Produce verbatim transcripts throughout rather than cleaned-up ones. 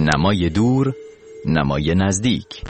نمای دور، نمای نزدیک.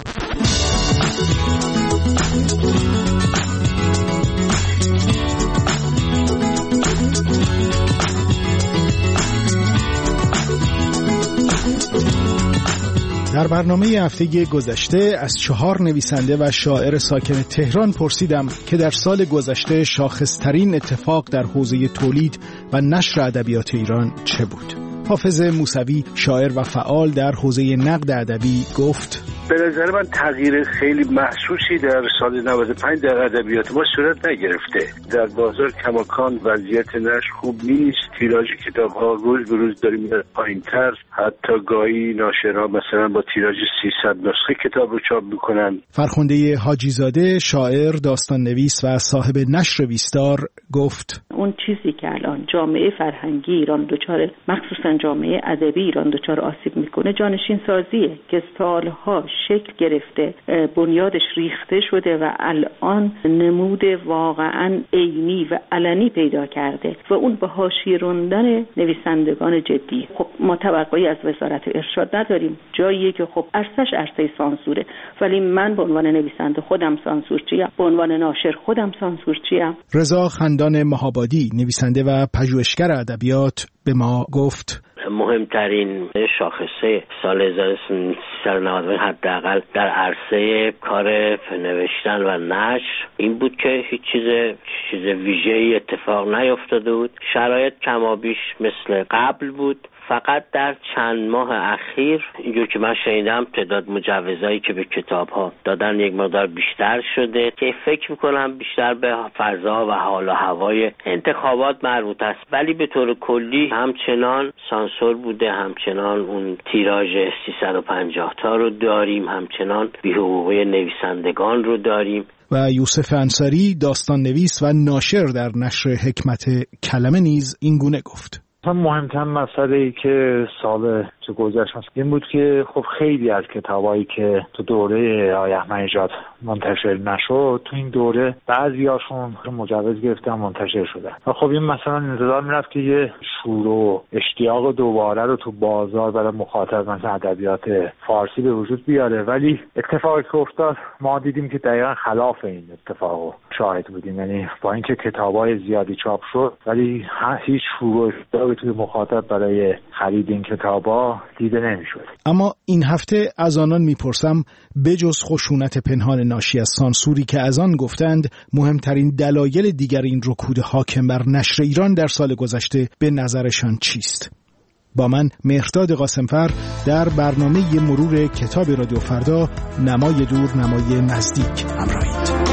در برنامه هفته گذشته از چهار نویسنده و شاعر ساکن تهران پرسیدم که در سال گذشته شاخصترین اتفاق در حوزه تولید و نشر ادبیات ایران چه بود. حافظ موسوی، شاعر و فعال در حوزه نقد ادبی، گفت: به نظر من تغییر خیلی محسوسی در سال نود و پنج در ادبیات ما صورت نگرفته. در بازار کماکان وضعیت نشر خوب نیست. تیراژ کتاب‌ها روز به روز داره میره پایین‌تر. حتی گاهی ناشرها مثلا با تیراژ سیصد نسخه کتاب رو چاپ می‌کنن. فرخنده حاجی‌زاده، شاعر، داستان نویس و صاحب نشر ویستار، گفت: اون چیزی که الان جامعه فرهنگی ایران دچار، مخصوصا جامعه ادبی ایران دچار آسیب میکنه، جانشین سازیه که سالها شکل گرفته، بنیادش ریخته شده و الان نمود واقعا عینی و علنی پیدا کرده و اون به حاشیه راندن نویسندگان جدی. خب ما توقعی از وزارت ارشاد نداریم، جاییه که خب عرصه‌اش عرصه سانسوره، ولی من به عنوان نویسنده خودم سانسورچی‌ام، به عنوان ناشر خودم سانسورچی‌ام. رضا خندان مهابادی، نویسنده و پژوهشگر ادبیات، به ما گفت: مهمترین شاخصه سال هزار و سیصد و نود حداقل در عرصه کار نوشتن و نشر این بود که هیچ چیز چیز ویژه‌ای اتفاق نیفتاده بود. شرایط کمابیش مثل قبل بود. فقط در چند ماه اخیر اینجور که من شنیدم تعداد مجوزایی که به کتاب‌ها دادن یک مقدار بیشتر شده که فکر می‌کنم بیشتر به فضا و حال و هوای انتخابات مربوط است، ولی به طور کلی همچنان سانسور بوده، همچنان اون تیراژ سیصد و پنجاه تا رو داریم، همچنان بی‌حقوقی نویسندگان رو داریم. و یوسف انصاری، داستان نویس و ناشر در نشر حکمت کلمه، نیز این گونه گفت: مهمترین مسئله‌ای که سال تو گذشت این بود که خب خیلی از کتابایی که تو دوره آقای احمدی‌نژاد منتشر نشد، تو این دوره بعضیاشون مجوز گرفتن منتشر شدن و خب این مثلا انتظار میرفت که یه شور و اشتیاق دوباره رو تو بازار برای مخاطب مثلا ادبیات فارسی به وجود بیاره، ولی اتفاقی که افتاد ما دیدیم که دقیقاً خلاف این اتفاقو شاهد بودیم. یعنی با اینکه کتابای زیادی چاپ شد ولی هیچ شور و اشتیاقی توی مخاطب برای خرید این کتابا دیده نمیشد. اما این هفته از آنان میپرسم بجز خشونت پنهان ناشی از سانسوری که از آن گفتند، مهمترین دلایل دیگر این رکود حاکم بر نشر ایران در سال گذشته به نظرشان چیست؟ با من مهرداد قاسمفر در برنامه مرور کتاب رادیو فردا، نمای دور نمای نزدیک همراهید.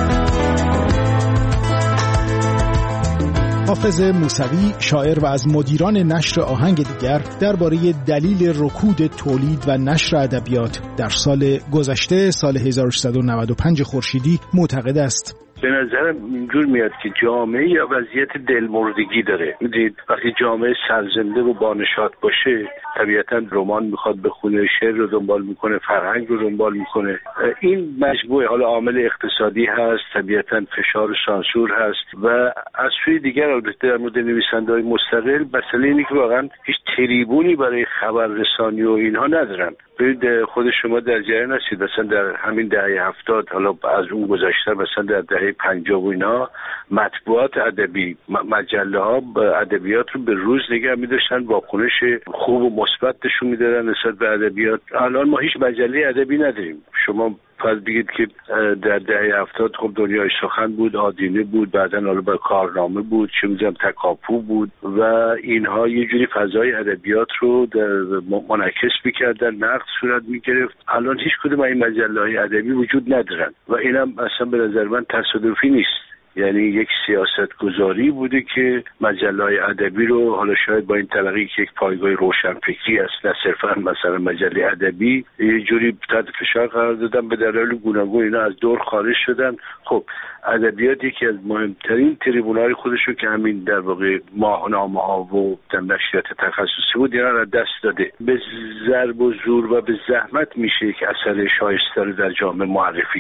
حافظ موسوی، شاعر و از مدیران نشر آهنگ دیگر، درباره دلیل رکود تولید و نشر ادبیات در سال گذشته، سال هزار و سیصد و نود و پنج خورشیدی، معتقد است: به نظرم اینجور میاد که جامعه یا وضعیت دلمردگی داره. میدید وقتی جامعه سرزنده و بانشاد باشه، طبیعتاً رمان میخواد بخونه، شعر رو دنبال میکنه، فرهنگ رو دنبال میکنه. این مجموعه حالا عامل اقتصادی هست، طبیعتاً فشار و سانسور هست و از سوی دیگر البته در مورد نویسنده‌های مستقل مسئله اینه که واقعاً هیچ تریبونی برای خبررسانی و اینها ندارن. ببینید خود شما در جریان هستید مثلا در همین دهه هفتاد، حالا از اون گذشته مثلا در دهه پنجاه و اینا، مطبوعات ادبی، مجله ها ادبیات رو به روز نگه می‌داشتن، واکنش خوب و مثبت نشون میدادن نسبت به ادبیات. الان ما هیچ مجله ادبی نداریم. شما فرض بگید که در دهه هفتاد خب دنیای سخن بود، آدینه بود، بعداً حالا با کارنامه بود، چه می‌دونم تکاپو بود و اینها یه جوری فضای ادبیات رو منعکس می‌کردن، نقد صورت می‌گرفت. الان هیچ کدوم این مجله‌های ادبی وجود ندارن و اینم اصلا به نظر من تصادفی نیست. یعنی یک سیاست گذاری بوده که مجله‌های ادبی رو حالا شاید با این طبقی که یک پایگاه روشنفکری است، نه صرفا مثلا مجله ادبی، یه جوری تحت فشار قرار دادن، به دلایل گوناگون اینا از دور خارج شدن. خب ادبیات یکی از مهمترین تریبون‌های خودشو که همین در واقع ماهنامه‌ها و نشریات تخصصی بود اینا رو دست داده. به ضرب و زور و به زحمت میشه یک اثر شایسته رو در جامعه معرفی کرد.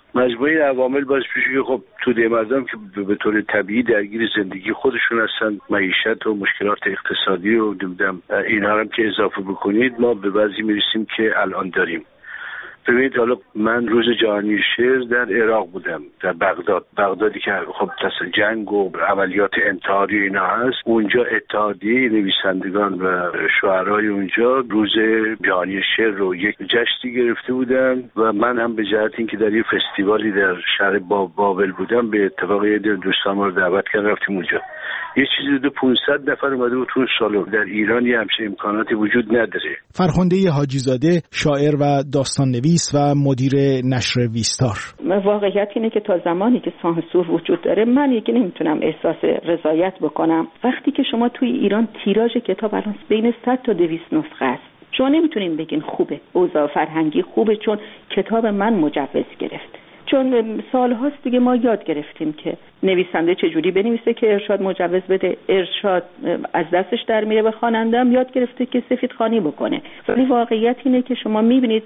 مجموعه عوامل باعث میشه که خب توده مردم که به طور طبیعی درگیر زندگی خودشون هستن، معیشت و مشکلات اقتصادی و دیدم اینا هم که اضافه بکنید ما به وضعی میرسیم که الان داریم. ببینید حالا من روز جهانی شعر در عراق بودم، در بغداد، بغدادی که خب تصل جنگ و عملیات انتحاری اینا هست. اونجا اتحادیه نویسندگان و شاعرای اونجا روز جهانی شعر رو یک جشنی گرفته بودن و من هم به جهت اینکه در یه فستیوالی در شهر بابل بودم به اتفاق یه دوستان ما رو دعوت کردن رفتیم اونجا. یه چیزی دو پانصد نفر اومده بود تو سالن. در ایران یه همچین امکاناتی وجود نداره. فرخنده حاجی زاده، شاعر و داستان نویس و مدیر نشر ویستار: واقعیت اینه که تا زمانی که سانسور وجود داره من یکی نمیتونم احساس رضایت بکنم. وقتی که شما توی ایران تیراژ کتاب الان بین صد تا دویست نسخه است، شما نمیتونین بگین خوبه، اوضاع فرهنگی خوبه چون کتاب من مجوز گرفت. چون سال هاست دیگه ما یاد گرفتیم که نویسنده چجوری بنویسه که ارشاد مجوز بده، ارشاد از دستش در میره و خواننده هم یاد گرفته که سفید خوانی بکنه. ولی واقعیت اینه که شما میبینید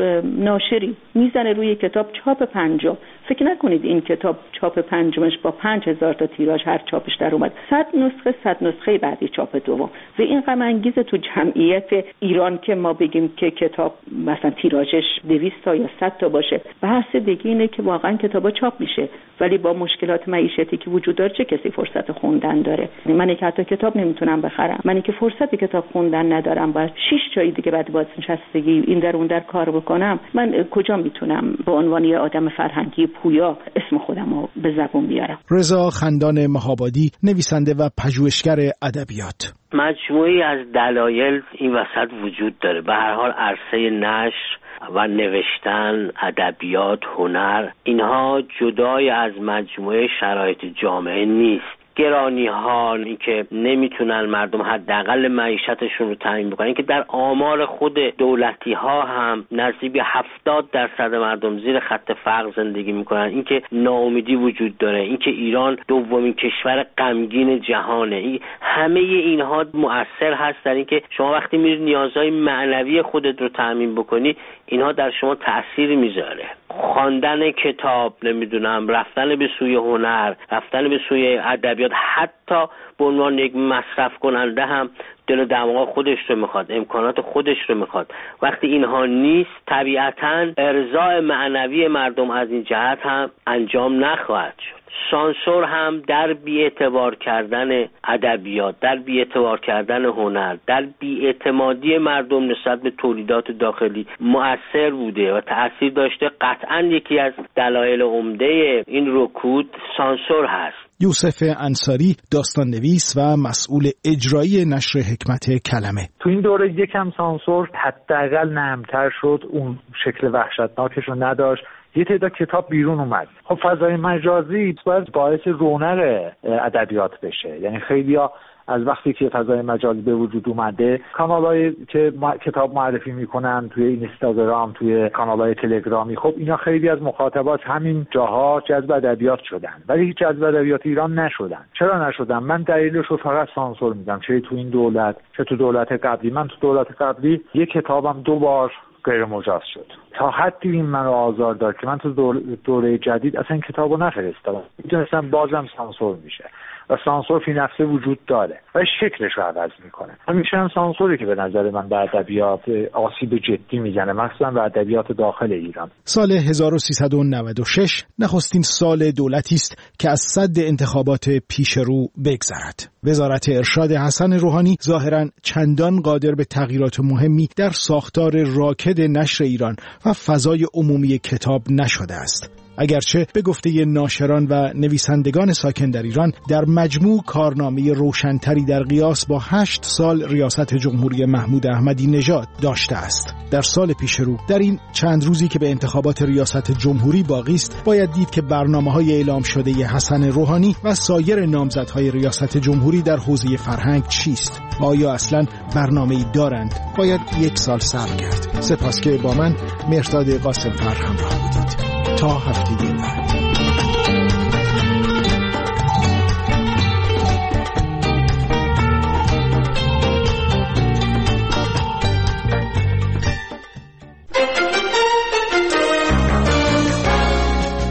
ناشری میزنه روی کتاب چاپ پنجم. فکر نکنید این کتاب چاپ پنجمش با پنج هزار تا تیراژ هر چاپش در اومد، صد نسخه صد نسخه بعدی چاپ دوم. و این غم انگیزه تو جمعیت ایران که ما بگیم که کتاب مثلا تیراژش دویست تا یا صد تا باشه. بحث دیگه اینه که واقعا کتابا چاپ میشه ولی با مشکلات معیشتی که وجود داره چه کسی فرصت خوندن داره؟ من که حتی کتاب نمیتونم بخرم، من که فرصت کتاب خوندن ندارم، باید شش جایی دیگه بعد بازنشستگی این در اون در کار بکنم. من کجا میتونم به عنوان یه آدم فرهنگی پویا اسم خودم رو به زبون بیارم؟ رضا خندان مهابادی، نویسنده و پژوهشگر ادبیات: مجموعی از دلایل این وسط وجود داره. به هر حال عرصه نشر و نوشتن، ادبیات، هنر، اینها جدای از مجموعه شرایط جامعه نیست. گرانی ها، این که نمیتونن مردم حداقل معیشتشون رو تامین بکنن، این که در آمار خود دولتی ها هم نزدیک به هفتاد درصد مردم زیر خط فقر زندگی میکنن، این که ناامیدی وجود داره، این که ایران دومین کشور غمگین جهانه، این همه اینها مؤثر هست در این که شما وقتی میرید نیازهای معنوی خودت رو تامین بکنی، اینها در شما تأثیر میذاره. خواندن کتاب، نمیدونم رفتن به سوی هنر، رفتن به سوی ادبیات، حتی به عنوان یک مصرف کننده هم دل و دماغ خودش رو میخواد، امکانات خودش رو میخواد. وقتی اینها نیست طبیعتاً ارضاء معنوی مردم از این جهت هم انجام نخواهد شد. سانسور هم در بی‌اعتبار کردن ادبیات، در بی‌اعتبار کردن هنر، در بی‌اعتمادی مردم نسبت به تولیدات داخلی مؤثر بوده و تأثیر داشته. قطعاً یکی از دلایل عمده این رکود سانسور هست. یوسف انصاری، داستان نویس و مسئول اجرایی نشر حکمت کلمه: تو این دوره یکم سانسور حداقل نرمتر شد، اون شکل وحشتناکش رو نداشت. یه تعداد کتاب بیرون اومد. خب فضای مجازی باید باعث رونق ادبیات بشه. یعنی خیلیا از وقتی که فضای مجازی به وجود اومده، کانالایی که کتاب معرفی میکنن توی اینستاگرام، توی کانالای تلگرامی، خب اینا خیلی از مخاطبات همین جاها جذب ادبیات شدن، ولی هیچ جذب ادبیات ایران نشدن. چرا نشدن؟ من دلیلش رو فقط سانسور میدم، چه تو این دولت چه تو دولت قبلی. من تو دولت قبلی یک کتابم دو بار غیر مجاز شد. تا حدی این من رو آزار داد که من تو دوره جدید اصلا این کتاب رو نفرستادم. میدونستم بازم سانسور میشه و سانسور فی نفسه وجود داره و شکلش رو عوض میکنه. همیشه هم سانسوری که به نظر من به ادبیات آسیب جدی میزنه، مخصوصا به ادبیات داخل ایران. سال هزار و سیصد و نود و شش نخستین سال دولتی است که از سد انتخابات پیش رو بگذرد. وزارت ارشاد حسن روحانی ظاهراً چندان قادر به تغییرات مهمی در ساختار راکد نشر ایران و فضای عمومی کتاب نشده است. اگرچه به گفته ناشران و نویسندگان ساکن در ایران در مجموع کارنامه روشنتری در قیاس با هشت سال ریاست جمهوری محمود احمدی نژاد داشته است. در سال پیش رو، در این چند روزی که به انتخابات ریاست جمهوری باقی است، باید دید که برنامه‌های اعلام شده حسن روحانی و سایر نامزدهای ریاست جمهوری در حوزه فرهنگ چیست؟ آیا اصلاً برنامه‌ای دارند؟ باید یک سال صبر کرد. سپاس که با من مهرداد قاسم‌فر همراه بودید. تا هفته بعد.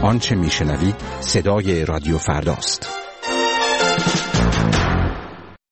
آنچه میشنوید صدای رادیو فرداست.